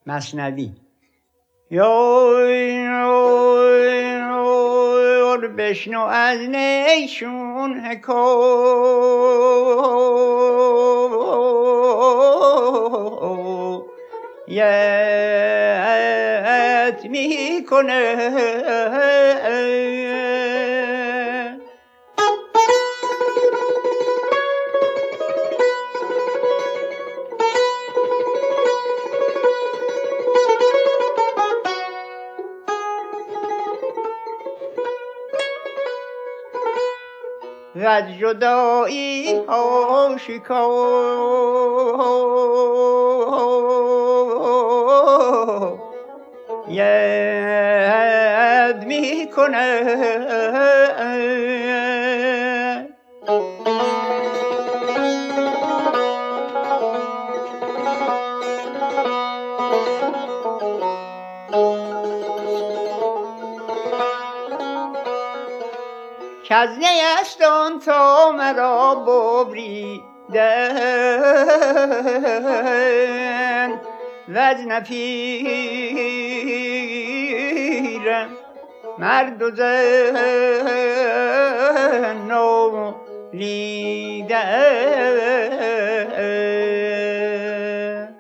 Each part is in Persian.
مثنوی. یار بشنو از نیشون حکایت میکنه. و از جدایی آشکارت میکنه. کز نیستان تا مرا ببریدن وز نپیرم مرد و زن نالیدن.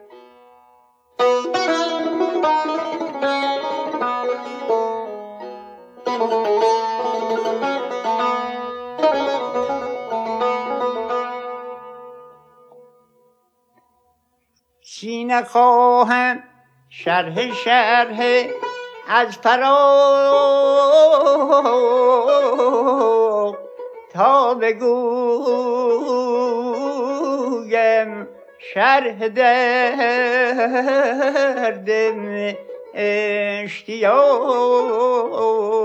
سینه خواهم شرح از فراق تا بگویم شرح درد اشتیاق.